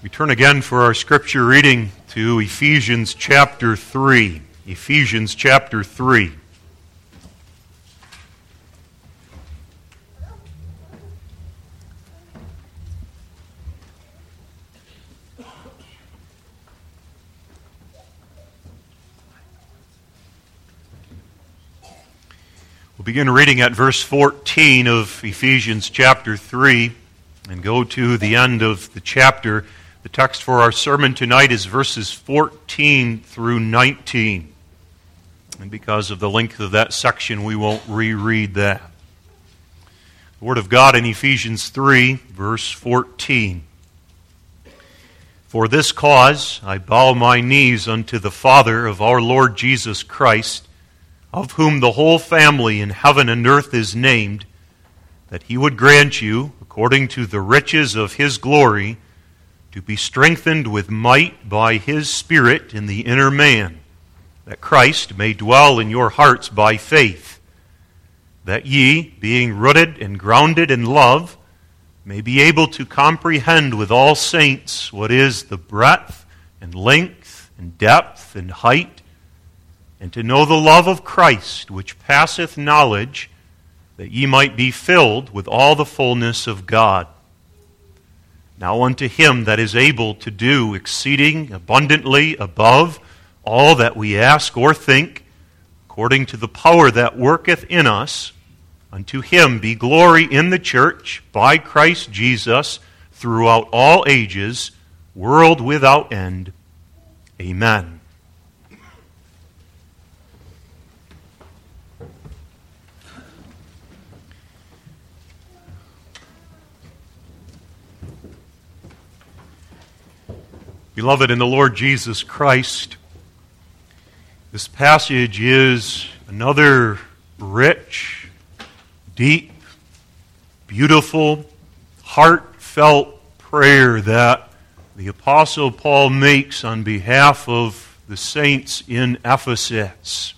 We turn again for our scripture reading to Ephesians chapter 3. Ephesians chapter 3. We'll begin reading at verse 14 of Ephesians chapter 3 and go to the end of the chapter. The text for our sermon tonight is verses 14 through 19. And because of the length of that section, we won't reread that. The Word of God in Ephesians 3, verse 14. For this cause I bow my knees unto the Father of our Lord Jesus Christ, of whom the whole family in heaven and earth is named, that he would grant you, according to the riches of his glory, to be strengthened with might by his Spirit in the inner man, that Christ may dwell in your hearts by faith, that ye, being rooted and grounded in love, may be able to comprehend with all saints what is the breadth and length and depth and height, and to know the love of Christ, which passeth knowledge, that ye might be filled with all the fullness of God. Now unto him that is able to do exceeding abundantly above all that we ask or think, according to the power that worketh in us, unto him be glory in the church by Christ Jesus throughout all ages, world without end. Amen. Beloved in the Lord Jesus Christ, this passage is another rich, deep, beautiful, heartfelt prayer that the Apostle Paul makes on behalf of the saints in Ephesus.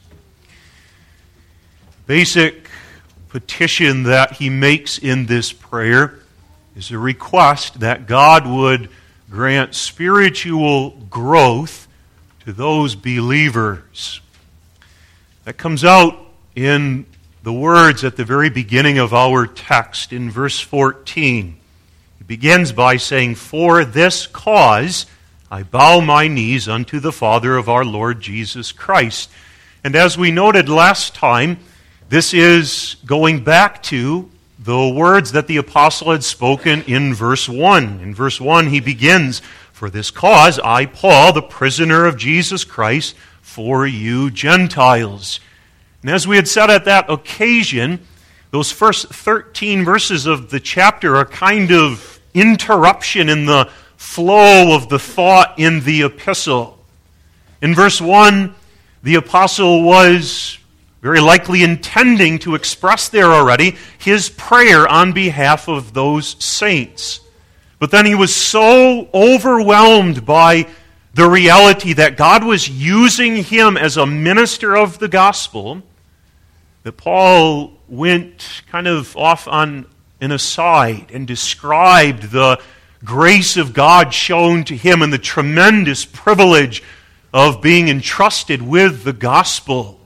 Basic petition that he makes in this prayer is a request that God would grant spiritual growth to those believers. That comes out in the words at the very beginning of our text in verse 14. He begins by saying, For this cause I bow my knees unto the Father of our Lord Jesus Christ. And as we noted last time, this is going back to the words that the apostle had spoken in verse 1. In verse 1 he begins, For this cause I, Paul, the prisoner of Jesus Christ, for you Gentiles. And as we had said at that occasion, those first 13 verses of the chapter are kind of interruption in the flow of the thought in the epistle. In verse 1, the apostle was very likely intending to express there already his prayer on behalf of those saints. But then he was so overwhelmed by the reality that God was using him as a minister of the gospel that Paul went kind of off on an aside and described the grace of God shown to him and the tremendous privilege of being entrusted with the gospel.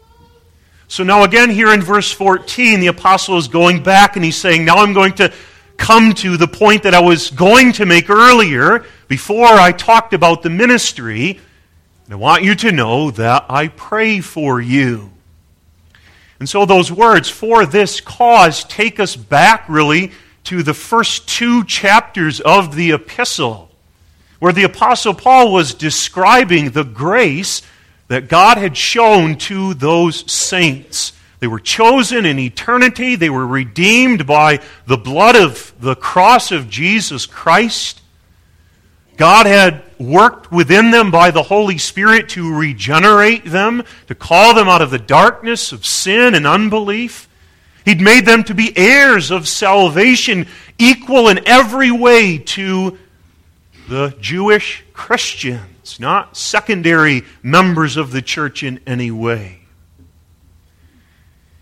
So now again here in verse 14, the apostle is going back and he's saying, now I'm going to come to the point that I was going to make earlier before I talked about the ministry. And I want you to know that I pray for you. And so those words, for this cause, take us back really to the first two chapters of the epistle, where the apostle Paul was describing the grace that God had shown to those saints. They were chosen in eternity. They were redeemed by the blood of the cross of Jesus Christ. God had worked within them by the Holy Spirit to regenerate them, to call them out of the darkness of sin and unbelief. He'd made them to be heirs of salvation, equal in every way to the Jewish Christians, not secondary members of the church in any way.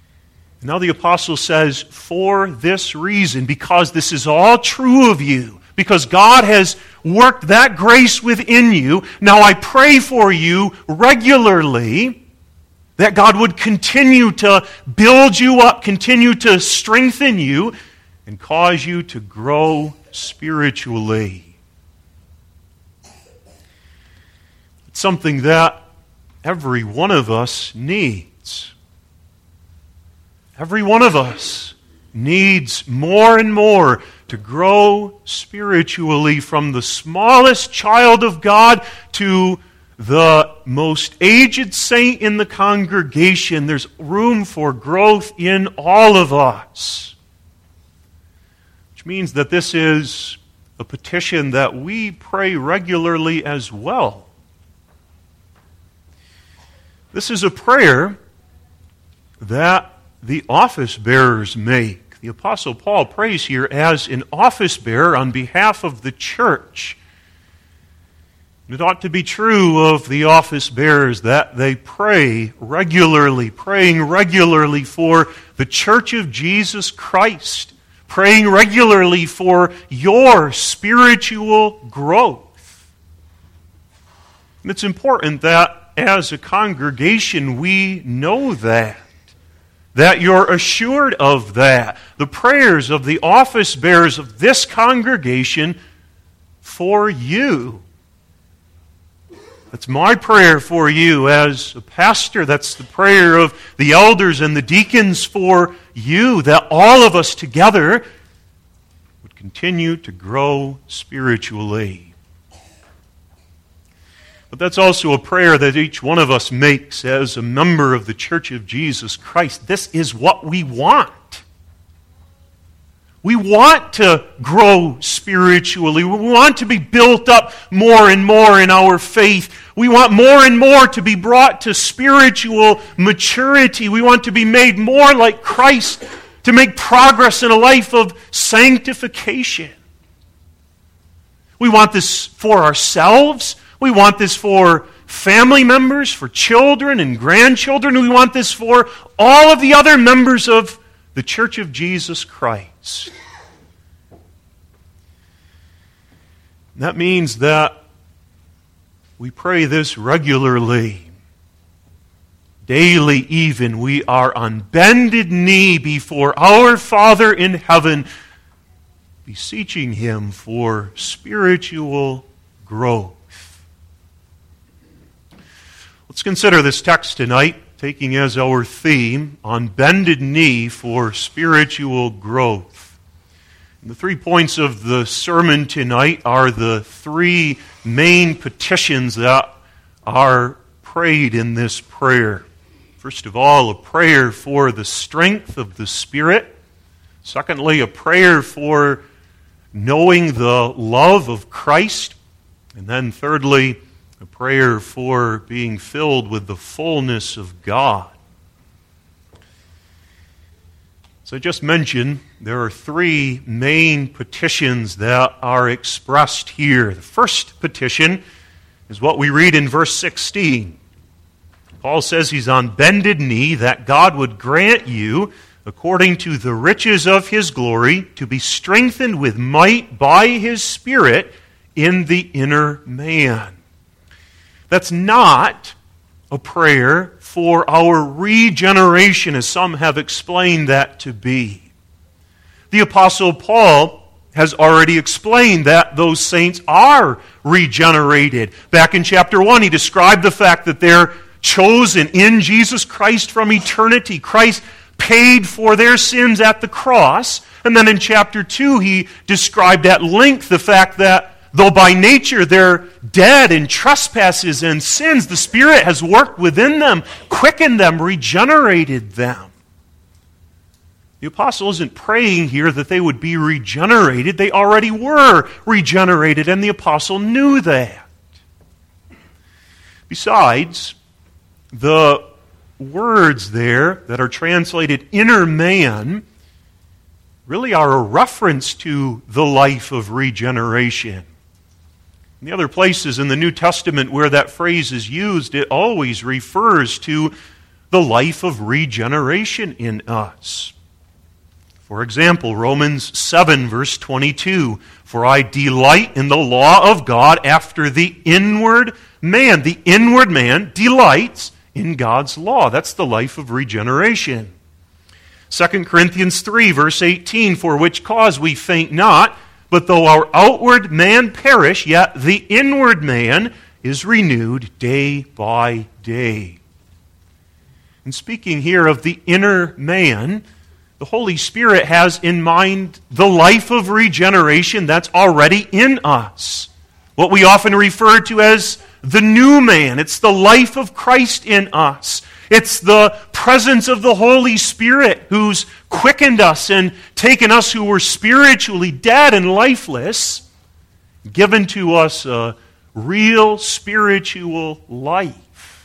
Now the apostle says, for this reason, because this is all true of you, because God has worked that grace within you. Now I pray for you regularly that God would continue to build you up, continue to strengthen you, and cause you to grow spiritually. It's something that every one of us needs. Every one of us needs more and more to grow spiritually, from the smallest child of God to the most aged saint in the congregation. There's room for growth in all of us. Which means that this is a petition that we pray regularly as well. This is a prayer that the office bearers make. The Apostle Paul prays here as an office bearer on behalf of the church. It ought to be true of the office bearers that they pray regularly, praying regularly for the church of Jesus Christ, praying regularly for your spiritual growth. And it's important that as a congregation we know that you're assured of that. The prayers of the office bearers of this congregation for you. That's my prayer for you as a pastor. That's the prayer of the elders and the deacons for you, that all of us together would continue to grow spiritually. But that's also a prayer that each one of us makes as a member of the Church of Jesus Christ. This is what we want. We want to grow spiritually. We want to be built up more and more in our faith. We want more and more to be brought to spiritual maturity. We want to be made more like Christ, to make progress in a life of sanctification. We want this for ourselves. We want this for family members, for children and grandchildren. We want this for all of the other members of the Church of Jesus Christ. That means that we pray this regularly. Daily even, we are on bended knee before our Father in heaven, beseeching Him for spiritual growth. Let's consider this text tonight, taking as our theme, on bended knee for spiritual growth. And the 3 points of the sermon tonight are the 3 main petitions that are prayed in this prayer. First of all, a prayer for the strength of the Spirit. Secondly, a prayer for knowing the love of Christ. And then thirdly, a prayer for being filled with the fullness of God. As I just mentioned, there are 3 main petitions that are expressed here. The first petition is what we read in verse 16. Paul says he's on bended knee that God would grant you, according to the riches of His glory, to be strengthened with might by His Spirit in the inner man. That's not a prayer for our regeneration, as some have explained that to be. The Apostle Paul has already explained that those saints are regenerated. Back in chapter 1, he described the fact that they're chosen in Jesus Christ from eternity. Christ paid for their sins at the cross. And then in chapter 2, he described at length the fact that though by nature they're dead in trespasses and sins, the Spirit has worked within them, quickened them, regenerated them. The apostle isn't praying here that they would be regenerated. They already were regenerated, and the apostle knew that. Besides, the words there that are translated inner man really are a reference to the life of regeneration. In the other places in the New Testament where that phrase is used, it always refers to the life of regeneration in us. For example, Romans 7, verse 22, "For I delight in the law of God after the inward man." The inward man delights in God's law. That's the life of regeneration. 2 Corinthians 3, verse 18, "For which cause we faint not, but though our outward man perish, yet the inward man is renewed day by day." And speaking here of the inner man, the Holy Spirit has in mind the life of regeneration that's already in us. What we often refer to as the new man. It's the life of Christ in us. It's the presence of the Holy Spirit who's quickened us and taken us who were spiritually dead and lifeless, given to us a real spiritual life.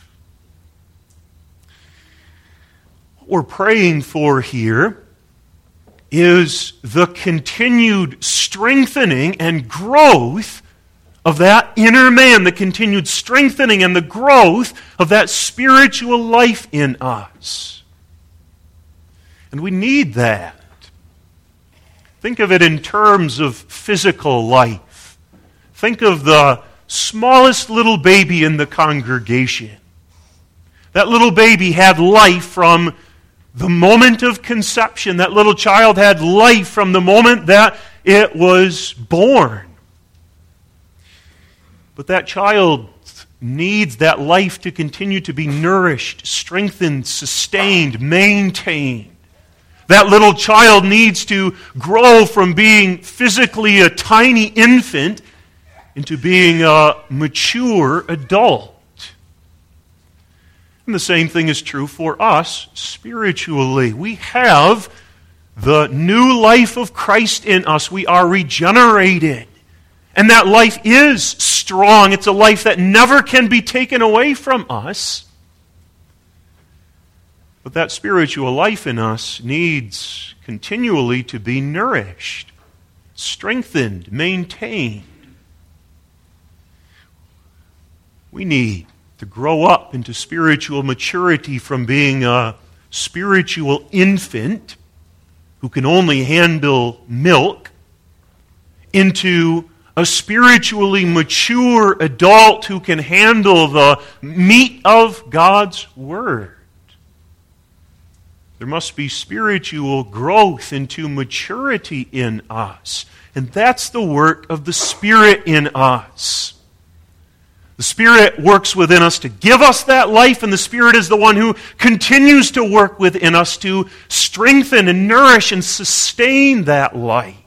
What we're praying for here is the continued strengthening and growth of that inner man, the continued strengthening and the growth of that spiritual life in us. And we need that. Think of it in terms of physical life. Think of the smallest little baby in the congregation. That little baby had life from the moment of conception. That little child had life from the moment that it was born. But that child needs that life to continue to be nourished, strengthened, sustained, maintained. That little child needs to grow from being physically a tiny infant into being a mature adult. And the same thing is true for us spiritually. We have the new life of Christ in us. We are regenerated. And that life is strong. It's a life that never can be taken away from us. But that spiritual life in us needs continually to be nourished, strengthened, maintained. We need to grow up into spiritual maturity from being a spiritual infant who can only handle milk into a spiritually mature adult who can handle the meat of God's Word. There must be spiritual growth into maturity in us. And that's the work of the Spirit in us. The Spirit works within us to give us that life, and the Spirit is the one who continues to work within us to strengthen and nourish and sustain that life.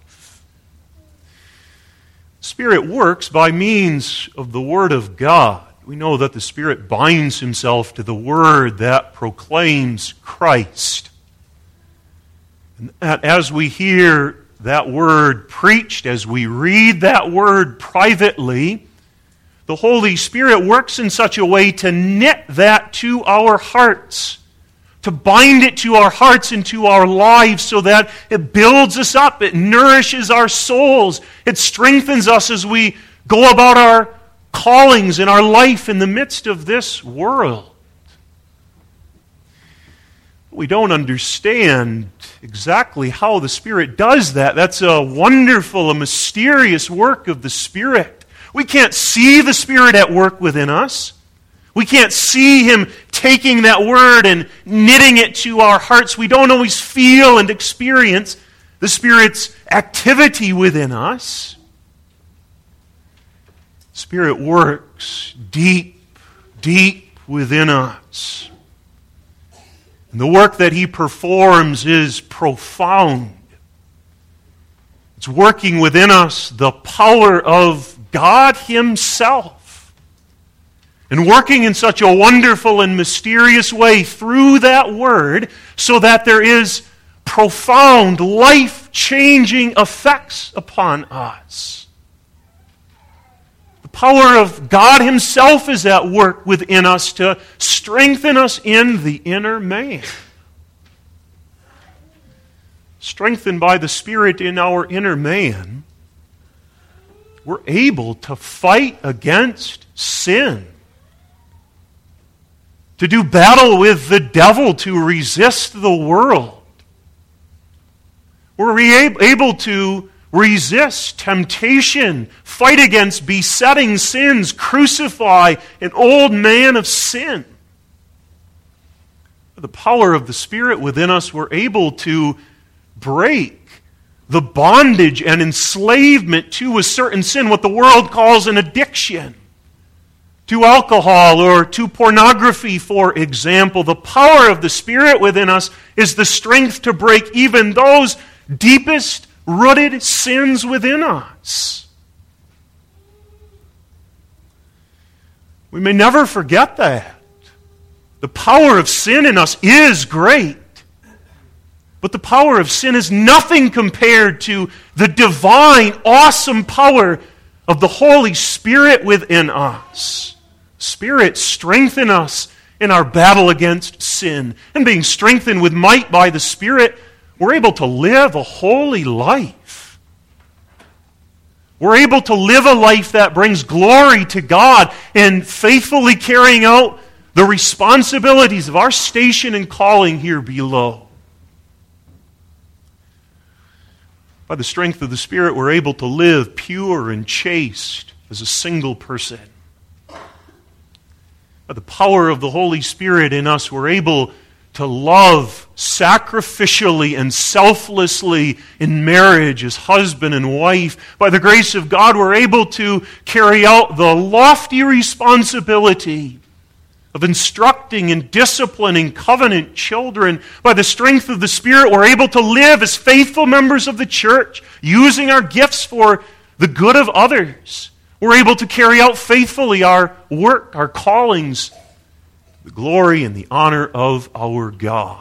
Spirit works by means of the Word of God. We know that the Spirit binds Himself to the Word that proclaims Christ. And that as we hear that Word preached, as we read that Word privately, the Holy Spirit works in such a way to knit that to our hearts, to bind it to our hearts and to our lives so that it builds us up, it nourishes our souls, it strengthens us as we go about our callings and our life in the midst of this world. We don't understand exactly how the Spirit does that. That's a wonderful, a mysterious work of the Spirit. We can't see the Spirit at work within us. We can't see Him taking that Word and knitting it to our hearts. We don't always feel and experience the Spirit's activity within us. The Spirit works deep, deep within us. And the work that He performs is profound. It's working within us the power of God Himself. And working in such a wonderful and mysterious way through that Word so that there is profound, life-changing effects upon us. The power of God Himself is at work within us to strengthen us in the inner man. Strengthened by the Spirit in our inner man, we're able to fight against sin, to do battle with the devil, to resist the world. We're able to resist temptation, fight against besetting sins, crucify an old man of sin. By the power of the Spirit within us, we're able to break the bondage and enslavement to a certain sin, what the world calls an addiction, to alcohol or to pornography, for example. The power of the Spirit within us is the strength to break even those deepest rooted sins within us. We may never forget that. The power of sin in us is great. But the power of sin is nothing compared to the divine, awesome power of the Holy Spirit within us. Spirit, strengthen us in our battle against sin. And being strengthened with might by the Spirit, we're able to live a holy life. We're able to live a life that brings glory to God and faithfully carrying out the responsibilities of our station and calling here below. By the strength of the Spirit, we're able to live pure and chaste as a single person. By the power of the Holy Spirit in us, we're able to love sacrificially and selflessly in marriage as husband and wife. By the grace of God, we're able to carry out the lofty responsibility of instructing and disciplining covenant children. By the strength of the Spirit, we're able to live as faithful members of the church, using our gifts for the good of others. We're able to carry out faithfully our work, our callings, the glory and the honor of our God.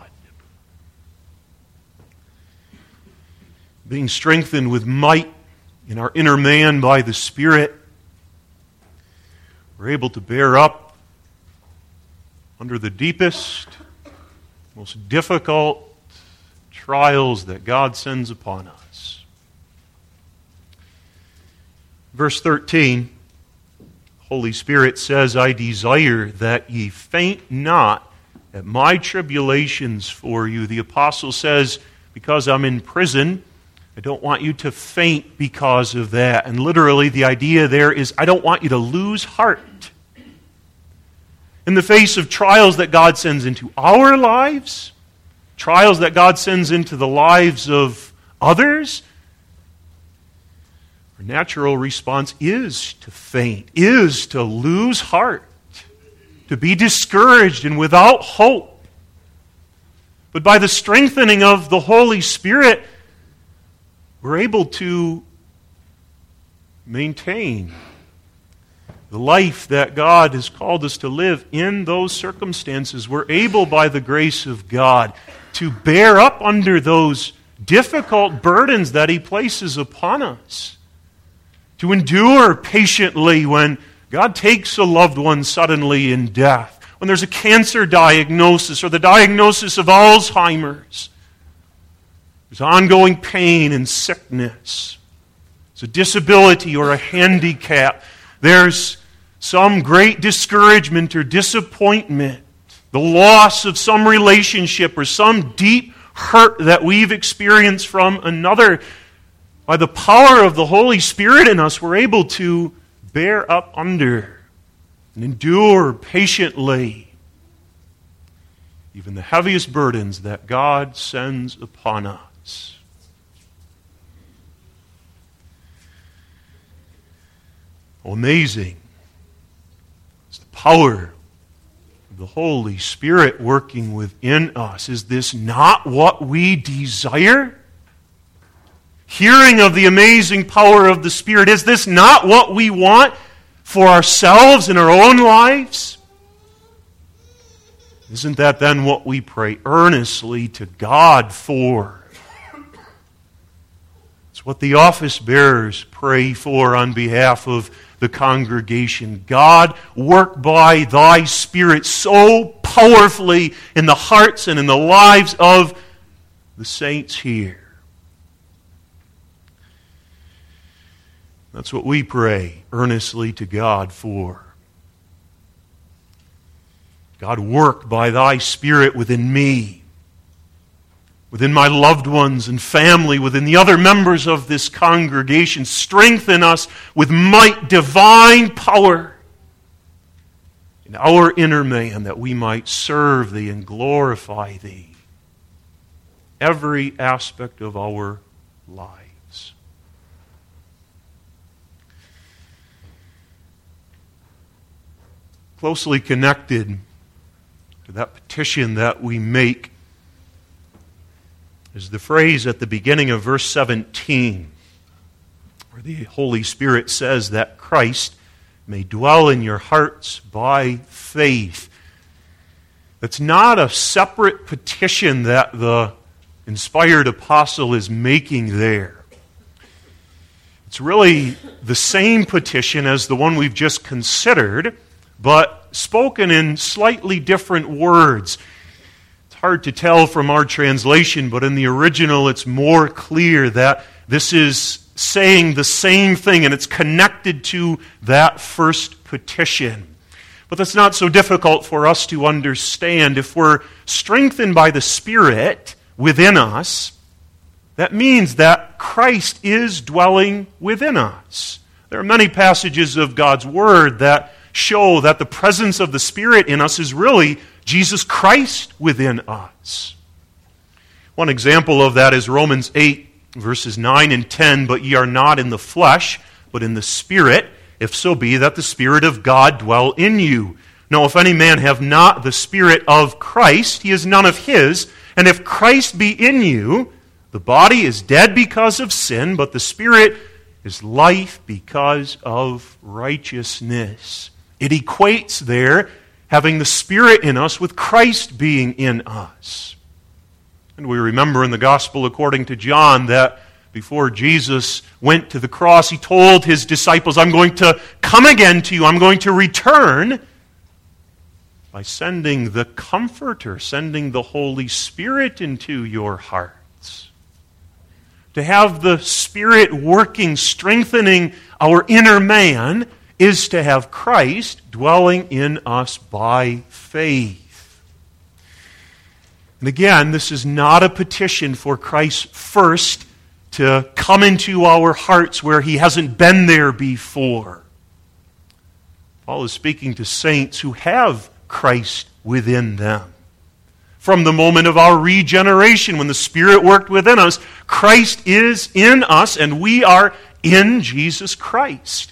Being strengthened with might in our inner man by the Spirit, we're able to bear up under the deepest, most difficult trials that God sends upon us. Verse 13, Holy Spirit says, I desire that ye faint not at my tribulations for you. The apostle says, because I'm in prison, I don't want you to faint because of that. And literally the idea there is, I don't want you to lose heart. In the face of trials that God sends into our lives, trials that God sends into the lives of others, our natural response is to faint, is to lose heart, to be discouraged and without hope. But by the strengthening of the Holy Spirit, we're able to maintain the life that God has called us to live in those circumstances. We're able, by the grace of God, to bear up under those difficult burdens that He places upon us. To endure patiently when God takes a loved one suddenly in death. When there's a cancer diagnosis or the diagnosis of Alzheimer's. There's ongoing pain and sickness. There's a disability or a handicap. There's some great discouragement or disappointment, the loss of some relationship or some deep hurt that we've experienced from another. By the power of the Holy Spirit in us, we're able to bear up under and endure patiently even the heaviest burdens that God sends upon us. Amazing. It's the power of the Holy Spirit working within us. Is this not what we desire? Hearing of the amazing power of the Spirit, is this not what we want for ourselves in our own lives? Isn't that then what we pray earnestly to God for? It's what the office bearers pray for on behalf of the congregation. God, work by Thy Spirit so powerfully in the hearts and in the lives of the saints here. That's what we pray earnestly to God for. God, work by Thy Spirit within me. within my loved ones and family, within the other members of this congregation. Strengthen us with might, divine power in our inner man, that we might serve Thee and glorify Thee every aspect of our lives. Closely connected to that petition that we make is the phrase at the beginning of verse 17, where the Holy Spirit says that Christ may dwell in your hearts by faith. It's not a separate petition that the inspired apostle is making there. It's really the same petition as the one we've just considered, but spoken in slightly different words. It's hard to tell from our translation, but in the original it's more clear that this is saying the same thing, and it's connected to that first petition. But that's not so difficult for us to understand. If we're strengthened by the Spirit within us, that means that Christ is dwelling within us. There are many passages of God's Word that show that the presence of the Spirit in us is really Jesus Christ within us. One example of that is Romans 8, verses 9 and 10, "But ye are not in the flesh, but in the Spirit, if so be that the Spirit of God dwell in you. Now if any man have not the Spirit of Christ, he is none of his. And if Christ be in you, the body is dead because of sin, but the Spirit is life because of righteousness." It equates there having the Spirit in us with Christ being in us. And we remember in the Gospel according to John that before Jesus went to the cross, He told His disciples, "I'm going to come again to you. I'm going to return by sending the Comforter, sending the Holy Spirit into your hearts." To have the Spirit working, strengthening our inner man, is to have Christ dwelling in us by faith. And again, this is not a petition for Christ first to come into our hearts where He hasn't been there before. Paul is speaking to saints who have Christ within them. From the moment of our regeneration, when the Spirit worked within us, Christ is in us and we are in Jesus Christ.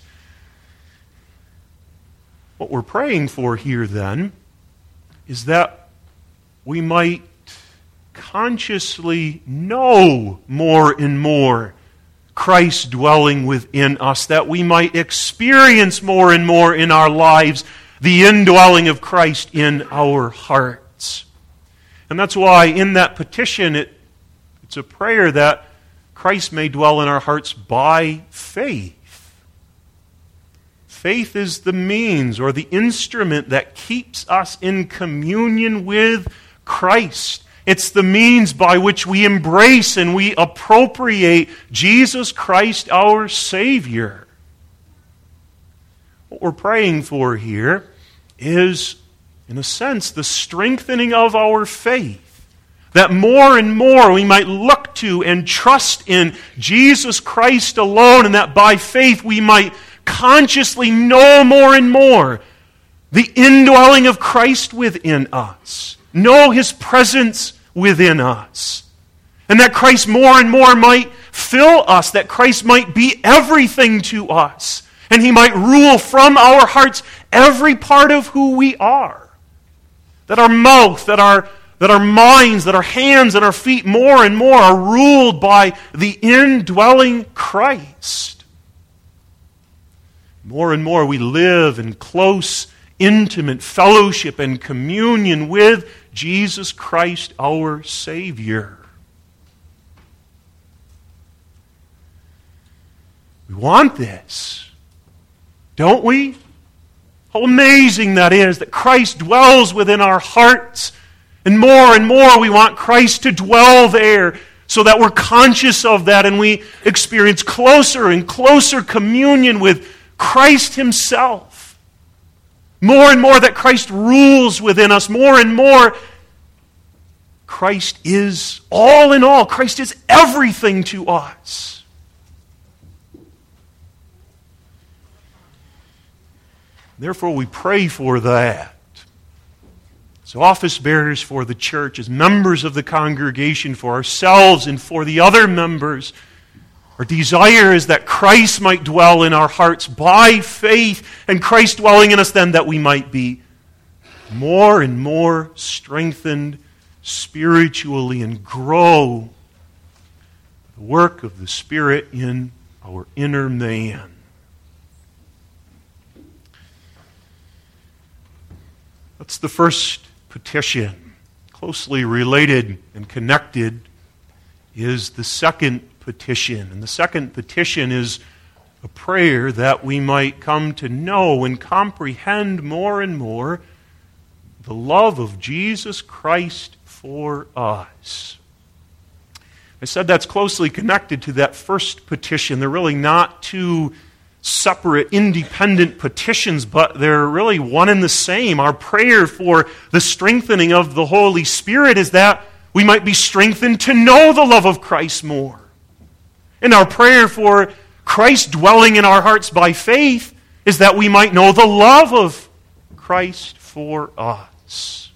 What we're praying for here, then, is that we might consciously know more and more Christ dwelling within us, that we might experience more and more in our lives the indwelling of Christ in our hearts. And that's why in that petition, it's a prayer that Christ may dwell in our hearts by faith. Faith is the means or the instrument that keeps us in communion with Christ. It's the means by which we embrace and we appropriate Jesus Christ, our Savior. What we're praying for here is, in a sense, the strengthening of our faith. That more and more we might look to and trust in Jesus Christ alone, and that by faith we might consciously know more and more the indwelling of Christ within us. Know His presence within us. And that Christ more and more might fill us, that Christ might be everything to us. And He might rule from our hearts every part of who we are. That our mouth, that our minds, that our hands and our feet more and more are ruled by the indwelling Christ. More and more we live in close, intimate fellowship and communion with Jesus Christ, our Savior. We want this, don't we? How amazing that is, that Christ dwells within our hearts. And more we want Christ to dwell there, so that we're conscious of that and we experience closer and closer communion with Christ Himself. More and more that Christ rules within us. More and more Christ is all in all. Christ is everything to us. Therefore, we pray for that. As office bearers for the church, as members of the congregation, for ourselves and for the other members, our desire is that Christ might dwell in our hearts by faith, and Christ dwelling in us then that we might be more and more strengthened spiritually and grow the work of the Spirit in our inner man. That's the first petition. Closely related and connected is the second petition. And the second petition is a prayer that we might come to know and comprehend more and more the love of Jesus Christ for us. I said that's closely connected to that first petition. They're really not two separate, independent petitions, but they're really one and the same. Our prayer for the strengthening of the Holy Spirit is that we might be strengthened to know the love of Christ more. And our prayer for Christ dwelling in our hearts by faith is that we might know the love of Christ for us.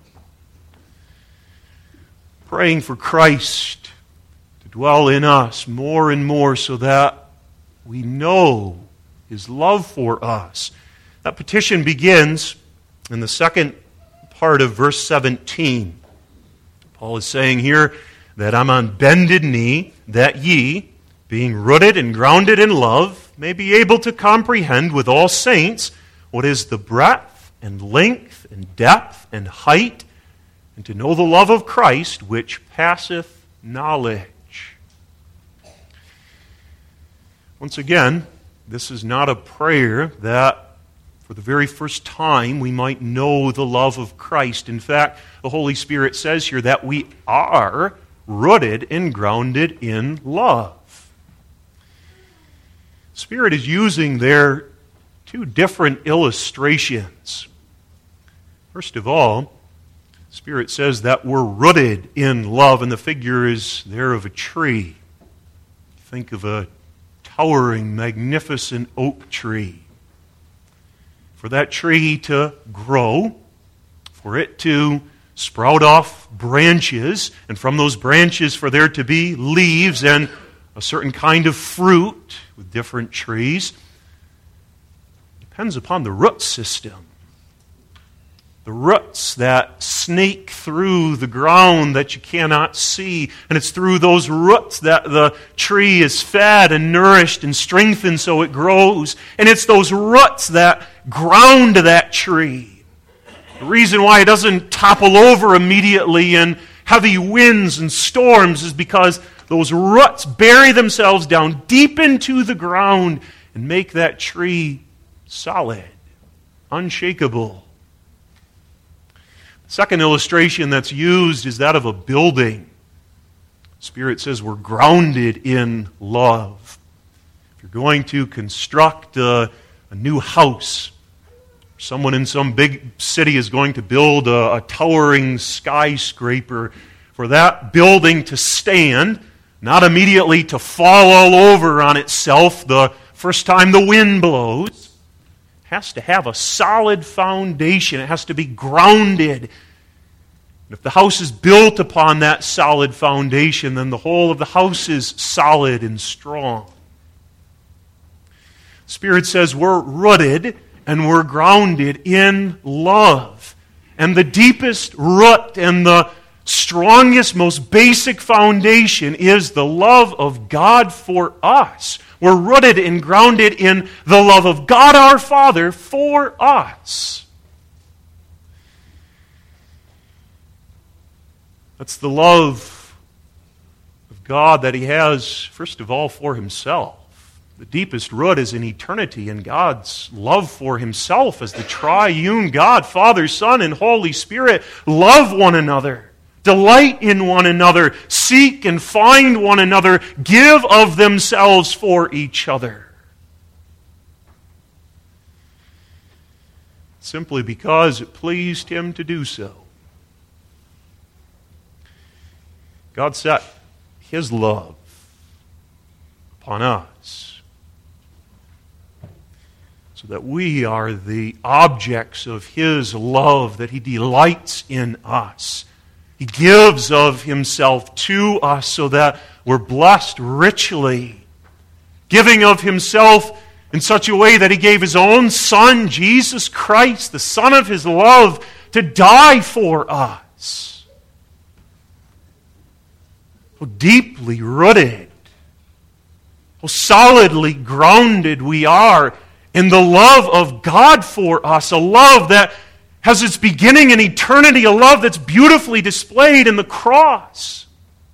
Praying for Christ to dwell in us more and more so that we know His love for us. That petition begins in the second part of verse 17. Paul is saying here that I'm on bended knee, that ye, being rooted and grounded in love, may be able to comprehend with all saints what is the breadth and length and depth and height, and to know the love of Christ which passeth knowledge. Once again, this is not a prayer that for the very first time we might know the love of Christ. In fact, the Holy Spirit says here that we are rooted and grounded in love. The Spirit is using there two different illustrations. First of all, the Spirit says that we're rooted in love, and the figure is there of a tree. Think of a towering, magnificent oak tree. For that tree to grow, for it to sprout off branches, and from those branches for there to be leaves and a certain kind of fruit with different trees, depends upon the root system. The roots that snake through the ground that you cannot see. And it's through those roots that the tree is fed and nourished and strengthened so it grows. And it's those roots that ground that tree. The reason why it doesn't topple over immediately in heavy winds and storms is because those roots bury themselves down deep into the ground and make that tree solid, unshakable. Second illustration that's used is that of a building. Spirit says we're grounded in love. If you're going to construct a new house, someone in some big city is going to build a towering skyscraper, for that building to stand, not immediately to fall all over on itself the first time the wind blows, has to have a solid foundation. It has to be grounded. If the house is built upon that solid foundation, then the whole of the house is solid and strong. Spirit says we're rooted and we're grounded in love. And the deepest root and the strongest, most basic foundation is the love of God for us. We're rooted and grounded in the love of God our Father for us. That's the love of God that He has, first of all, for Himself. The deepest root is in eternity, and God's love for Himself as the triune God, Father, Son, and Holy Spirit, love one another. Delight in one another, seek and find one another, give of themselves for each other. Simply because it pleased Him to do so. God set His love upon us so that we are the objects of His love, that He delights in us. He gives of Himself to us so that we're blessed richly, giving of Himself in such a way that He gave His own Son, Jesus Christ, the Son of His love, to die for us. How deeply rooted, how solidly grounded we are in the love of God for us, a love that has its beginning in eternity, a love that's beautifully displayed in the cross.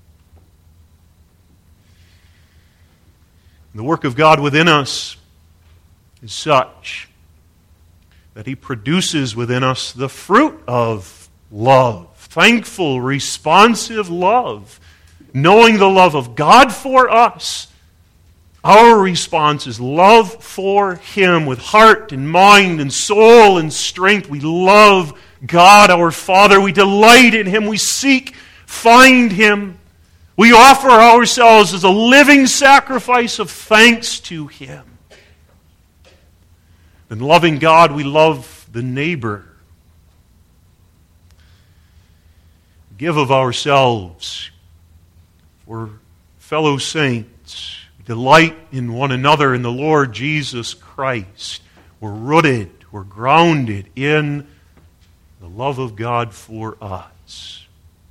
The work of God within us is such that He produces within us the fruit of love, thankful, responsive love, knowing the love of God for us. Our response is love for Him with heart and mind and soul and strength. We love God, our Father. We delight in Him. We seek, find Him. We offer ourselves as a living sacrifice of thanks to Him. In loving God, we love the neighbor. We give of ourselves for fellow saints. We delight in one another in the Lord Jesus Christ. We're rooted, we're grounded in the love of God for us.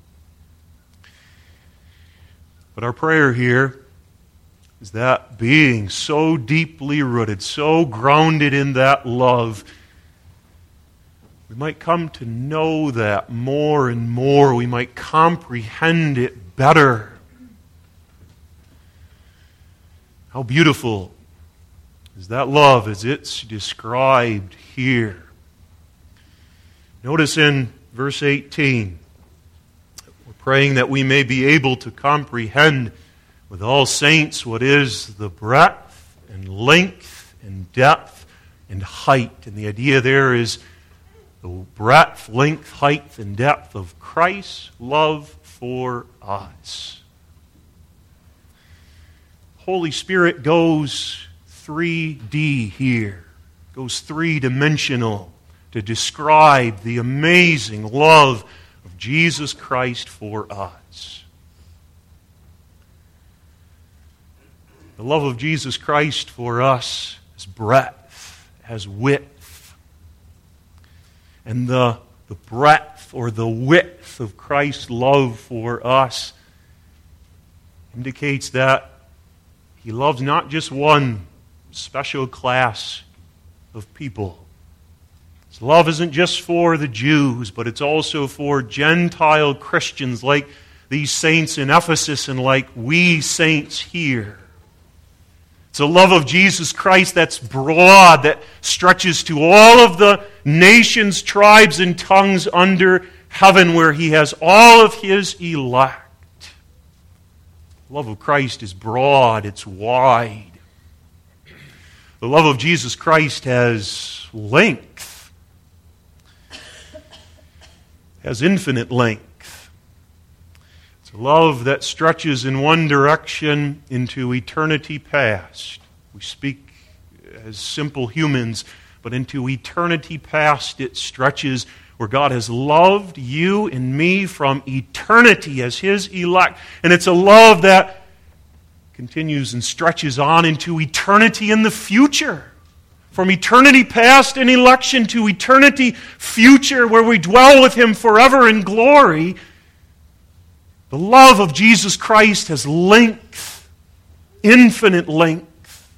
But our prayer here is that being so deeply rooted, so grounded in that love, we might come to know that more and more. We might comprehend it better. How beautiful is that love as it's described here. Notice in verse 18, we're praying that we may be able to comprehend with all saints what is the breadth and length and depth and height. And the idea there is the breadth, length, height, and depth of Christ's love for us. Holy Spirit goes 3D here, goes three-dimensional to describe the amazing love of Jesus Christ for us. The love of Jesus Christ for us has breadth, has width. And the breadth or the width of Christ's love for us indicates that He loves not just one special class of people. His love isn't just for the Jews, but it's also for Gentile Christians like these saints in Ephesus and like we saints here. It's a love of Jesus Christ that's broad, that stretches to all of the nations, tribes, and tongues under heaven where He has all of His elect. The love of Christ is broad, it's wide. The love of Jesus Christ has length, has infinite length. It's a love that stretches in one direction into eternity past. We speak as simple humans, but into eternity past it stretches, where God has loved you and me from eternity as His elect. And it's a love that continues and stretches on into eternity in the future. From eternity past in election to eternity future, where we dwell with Him forever in glory. The love of Jesus Christ has length, infinite length.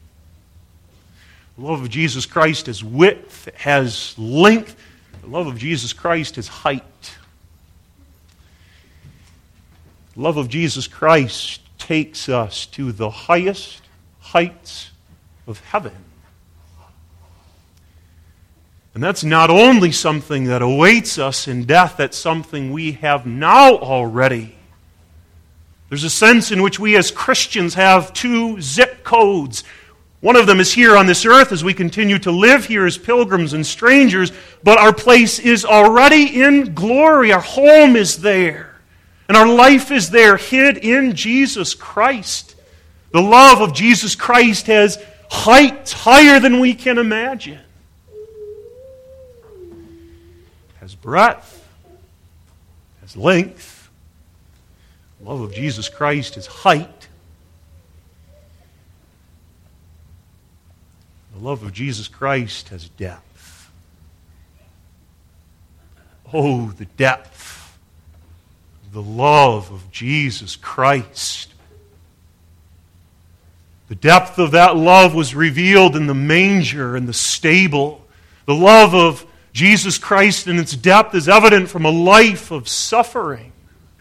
The love of Jesus Christ has width, has length. The love of Jesus Christ has height. The love of Jesus Christ takes us to the highest heights of heaven. And that's not only something that awaits us in death, that's something we have now already. There's a sense in which we as Christians have two zip codes. One of them is here on this earth as we continue to live here as pilgrims and strangers, but our place is already in glory. Our home is there. And our life is there, hid in Jesus Christ. The love of Jesus Christ has heights higher than we can imagine. It has breadth, it has length. The love of Jesus Christ is height. The love of Jesus Christ has depth. Oh, the depth of the love of Jesus Christ. The depth of that love was revealed in the manger and the stable. The love of Jesus Christ in its depth is evident from a life of suffering.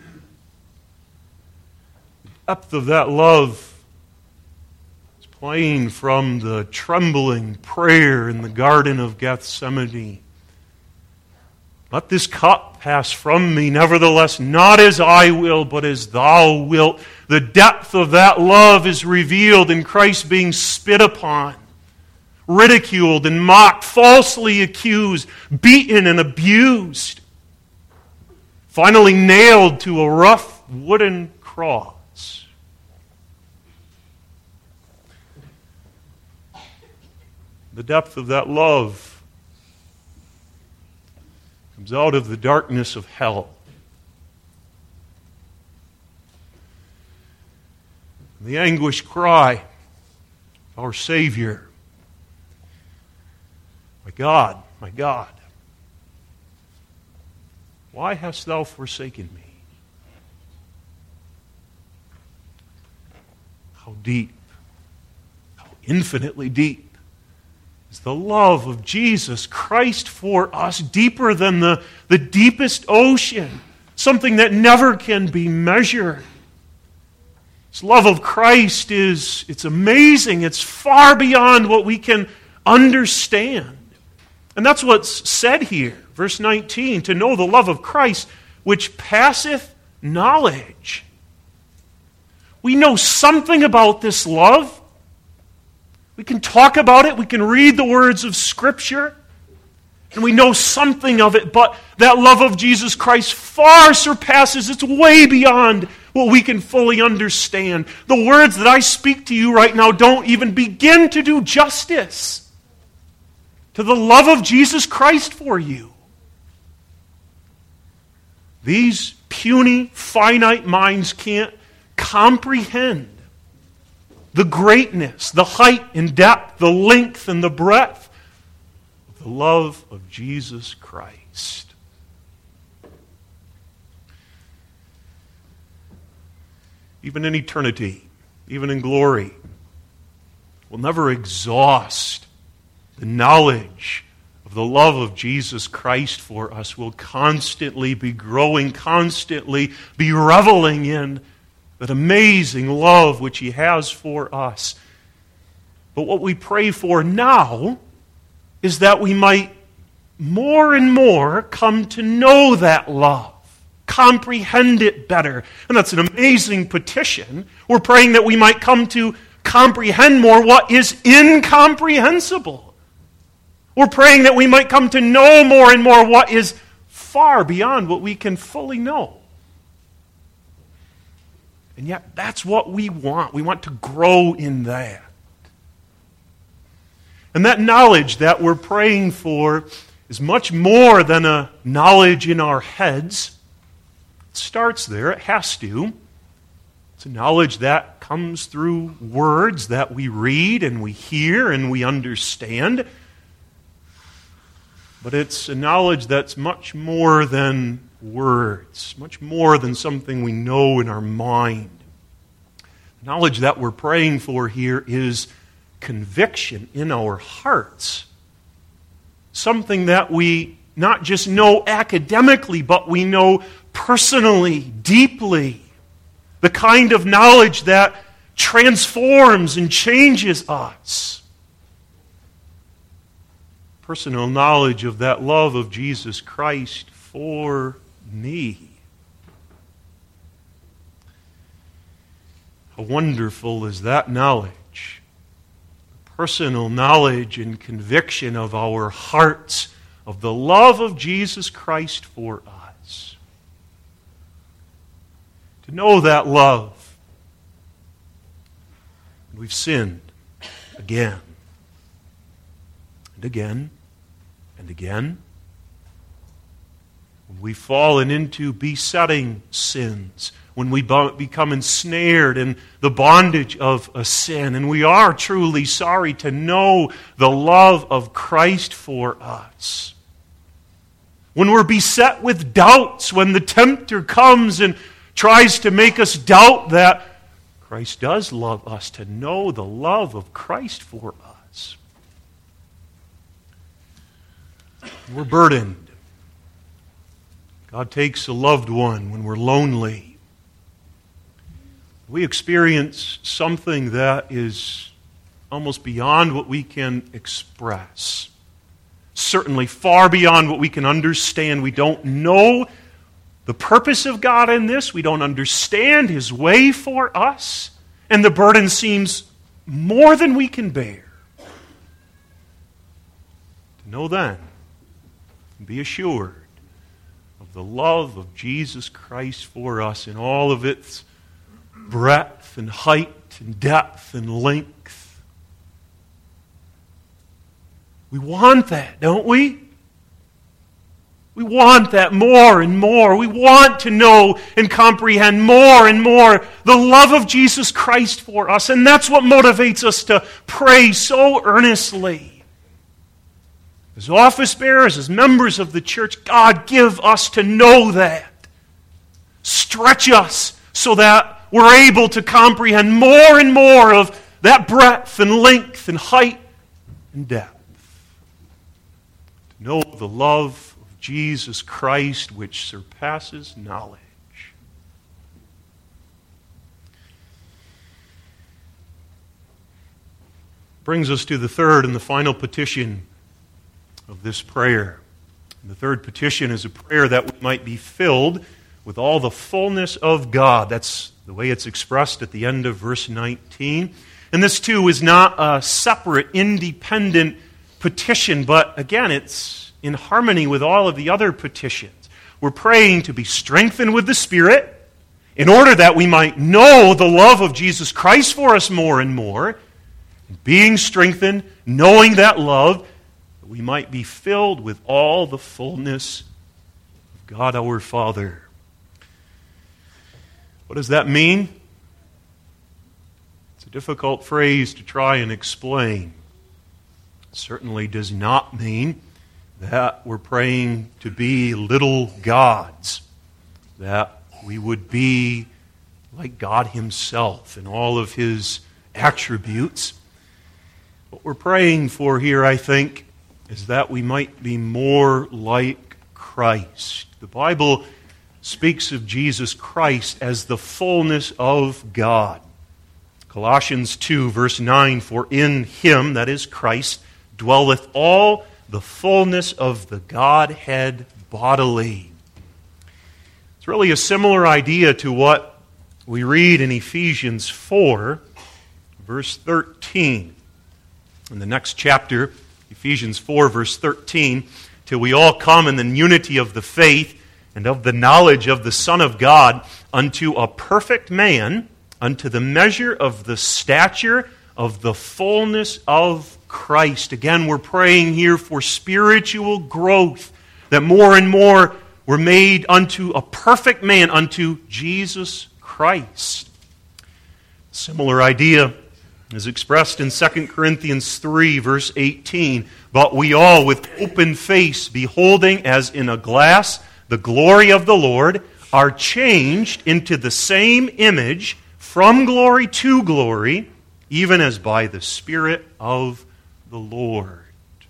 The depth of that love is plain from the trembling prayer in the Garden of Gethsemane. Let this cup pass from me, nevertheless, not as I will, but as thou wilt. The depth of that love is revealed in Christ being spit upon, ridiculed and mocked, falsely accused, beaten and abused, finally nailed to a rough wooden cross. The depth of that love comes out of the darkness of hell. The anguished cry of our Savior, my God, why hast thou forsaken me? How deep, how infinitely deep is the love of Jesus Christ for us, deeper than the deepest ocean, something that never can be measured. This love of Christ it's amazing. It's far beyond what we can understand. And that's what's said here, verse 19, to know the love of Christ, which passeth knowledge. We know something about this love. We can talk about it. We can read the words of Scripture. And we know something of it. But that love of Jesus Christ far surpasses. It's way beyond what we can fully understand. The words that I speak to you right now don't even begin to do justice to the love of Jesus Christ for you. These puny, finite minds can't comprehend the greatness, the height and depth, the length and the breadth of the love of Jesus Christ. Even in eternity, even in glory, we'll never exhaust the knowledge of the love of Jesus Christ for us. We'll constantly be growing, constantly be reveling in that amazing love which He has for us. But what we pray for now is that we might more and more come to know that love, comprehend it better. And that's an amazing petition. We're praying that we might come to comprehend more what is incomprehensible. We're praying that we might come to know more and more what is far beyond what we can fully know. And yet, that's what we want. We want to grow in that. And that knowledge that we're praying for is much more than a knowledge in our heads. It starts there. It has to. It's a knowledge that comes through words that we read and we hear and we understand. But it's a knowledge that's much more than words, much more than something we know in our mind. The knowledge that we're praying for here is conviction in our hearts. Something that we not just know academically, but we know personally, deeply. The kind of knowledge that transforms and changes us. Personal knowledge of that love of Jesus Christ for me. How wonderful is that knowledge? Personal knowledge and conviction of our hearts of the love of Jesus Christ for us. to know that love. And we've sinned again and again and again. When we've fallen into besetting sins, when we become ensnared in the bondage of a sin, and we are truly sorry to know the love of Christ for us. When we're beset with doubts, when the tempter comes and tries to make us doubt that Christ does love us, to know the love of Christ for us. We're burdened. God takes a loved one when we're lonely. We experience something that is almost beyond what we can express. Certainly far beyond what we can understand. We don't know the purpose of God in this. We don't understand His way for us. And the burden seems more than we can bear. To know then, and be assured of the love of Jesus Christ for us in all of its breadth and height and depth and length. We want that, don't we? We want that more and more. We want to know and comprehend more and more the love of Jesus Christ for us. And that's what motivates us to pray so earnestly. As office bearers, as members of the church, God, give us to know that. Stretch us so that we're able to comprehend more and more of that breadth and length and height and depth. To know the love of Jesus Christ which surpasses knowledge. Brings us to the third and the final petition of this prayer. And the third petition is a prayer that we might be filled with all the fullness of God. That's the way it's expressed at the end of verse 19. And this too is not a separate, independent petition, but again, it's in harmony with all of the other petitions. We're praying to be strengthened with the Spirit in order that we might know the love of Jesus Christ for us more and more. And being strengthened, knowing that love, that we might be filled with all the fullness of God our Father. What does that mean? It's a difficult phrase to try and explain. It certainly does not mean that we're praying to be little gods, that we would be like God Himself in all of His attributes. What we're praying for here, I think, is that we might be more like Christ. The Bible speaks of Jesus Christ as the fullness of God. Colossians 2, verse 9, for in Him, that is Christ, dwelleth all the fullness of the Godhead bodily. It's really a similar idea to what we read in Ephesians 4, verse 13. In the next chapter, Ephesians 4, verse 13, till we all come in the unity of the faith and of the knowledge of the Son of God, unto a perfect man, unto the measure of the stature of the fullness of Christ. Again, we're praying here for spiritual growth, that more and more we're made unto a perfect man, unto Jesus Christ. Similar idea is expressed in 2 Corinthians 3, verse 18. But we all, with open face, beholding as in a glass the glory of the Lord, are changed into the same image from glory to glory, even as by the Spirit of the Lord.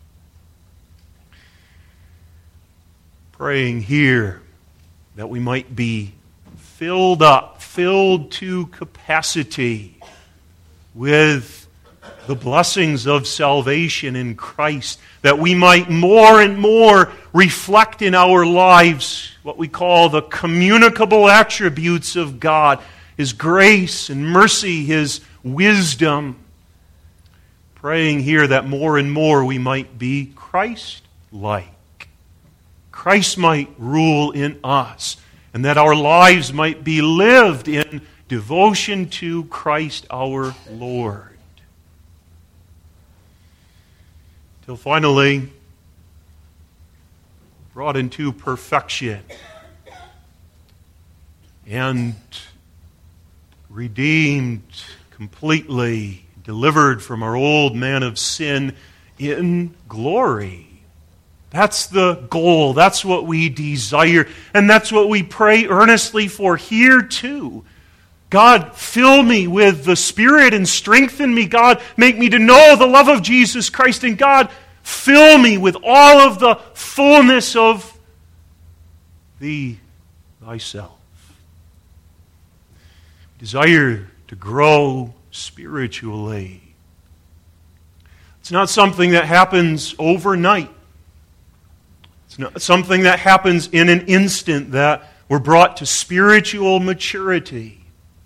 Praying here that we might be filled up, filled to capacity with the blessings of salvation in Christ, that we might more and more reflect in our lives what we call the communicable attributes of God, His grace and mercy, His wisdom. Praying here that more and more we might be Christ-like. Christ might rule in us and that our lives might be lived in devotion to Christ our Lord. Till finally, brought into perfection and redeemed completely, delivered from our old man of sin in glory. That's the goal. That's what we desire. And that's what we pray earnestly for here too. God, fill me with the Spirit and strengthen me. God, make me to know the love of Jesus Christ. And God, fill me with all of the fullness of Thee, Thyself. Desire to grow spiritually. It's not something that happens overnight. It's not something that happens in an instant that we're brought to spiritual maturity.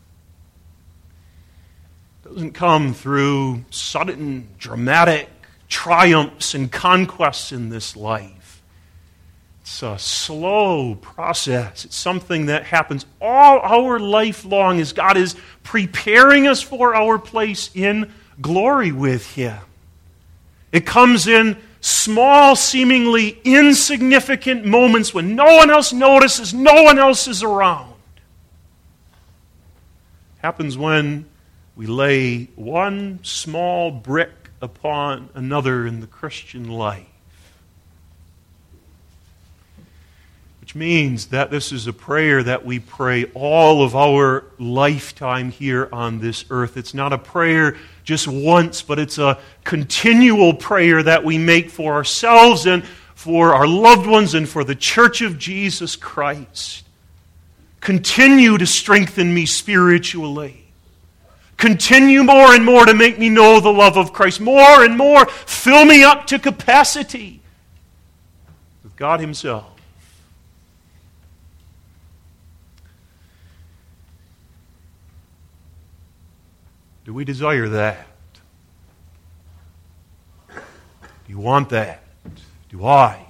It doesn't come through sudden, dramatic triumphs and conquests in this life. It's a slow process. It's something that happens all our life long as God is preparing us for our place in glory with Him. It comes in small, seemingly insignificant moments when no one else notices, no one else is around. It happens when we lay one small brick upon another in the Christian life. Which means that this is a prayer that we pray all of our lifetime here on this earth. It's not a prayer just once, but it's a continual prayer that we make for ourselves and for our loved ones and for the Church of Jesus Christ. Continue to strengthen me spiritually. Continue more and more to make me know the love of Christ. More and more, fill me up to capacity with God Himself. Do we desire that? Do you want that? Do I?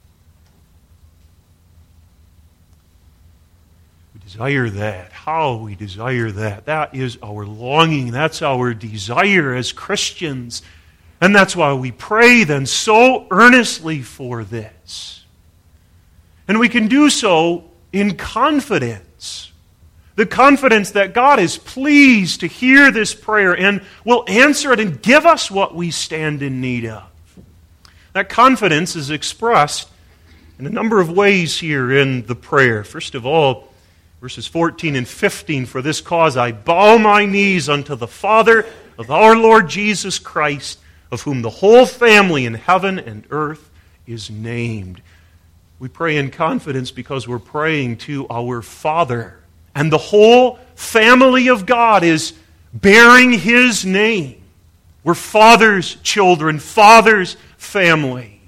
We desire that. How we desire that. That is our longing. That's our desire as Christians. And that's why we pray then so earnestly for this. And we can do so in confidence. The confidence that God is pleased to hear this prayer and will answer it and give us what we stand in need of. That confidence is expressed in a number of ways here in the prayer. First of all, verses 14 and 15, "For this cause I bow my knees unto the Father of our Lord Jesus Christ, of whom the whole family in heaven and earth is named." We pray in confidence because we're praying to our Father. And the whole family of God is bearing His name. We're Father's children, Father's family.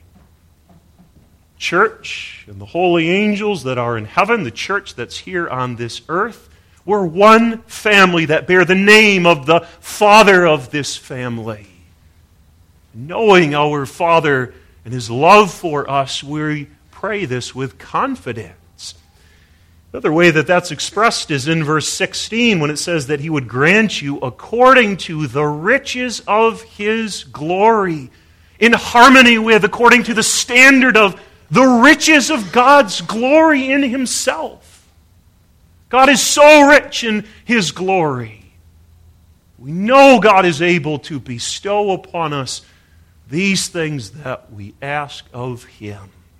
Church and the holy angels that are in heaven, the church that's here on this earth, we're one family that bear the name of the Father of this family. Knowing our Father and His love for us, we pray this with confidence. Another way that that's expressed is in verse 16 when it says that He would grant you according to the riches of His glory, in harmony with, according to the standard of the riches of God's glory in Himself. God is so rich in His glory. We know God is able to bestow upon us these things that we ask of Him.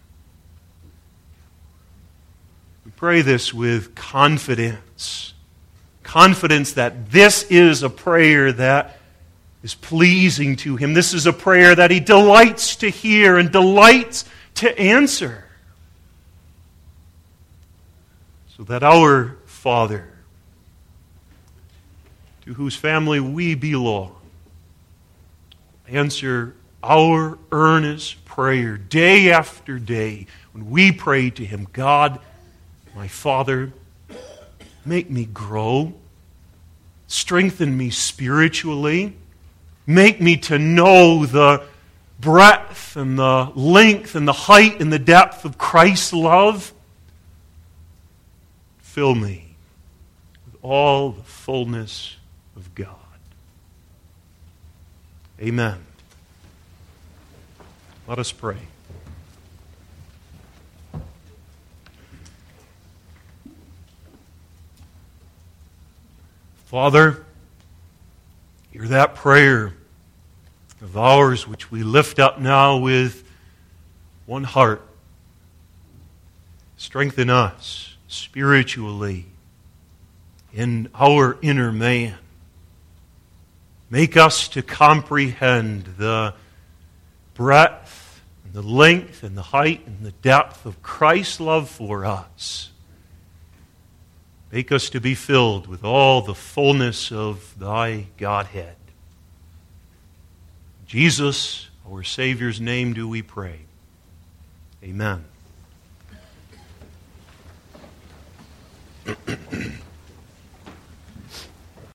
Pray this with confidence. Confidence that this is a prayer that is pleasing to Him. This is a prayer that He delights to hear and delights to answer. So that our Father, to whose family we belong, answer our earnest prayer day after day when we pray to Him, God, my Father, make me grow, strengthen me spiritually, make me to know the breadth and the length and the height and the depth of Christ's love. fill me with all the fullness of God. Amen. Let us pray. Father, hear that prayer of ours which we lift up now with one heart. Strengthen us spiritually in our inner man. Make us to comprehend the breadth, and the length, and the height, and the depth of Christ's love for us. Make us to be filled with all the fullness of Thy Godhead. In Jesus, our Savior's name, do we pray. Amen.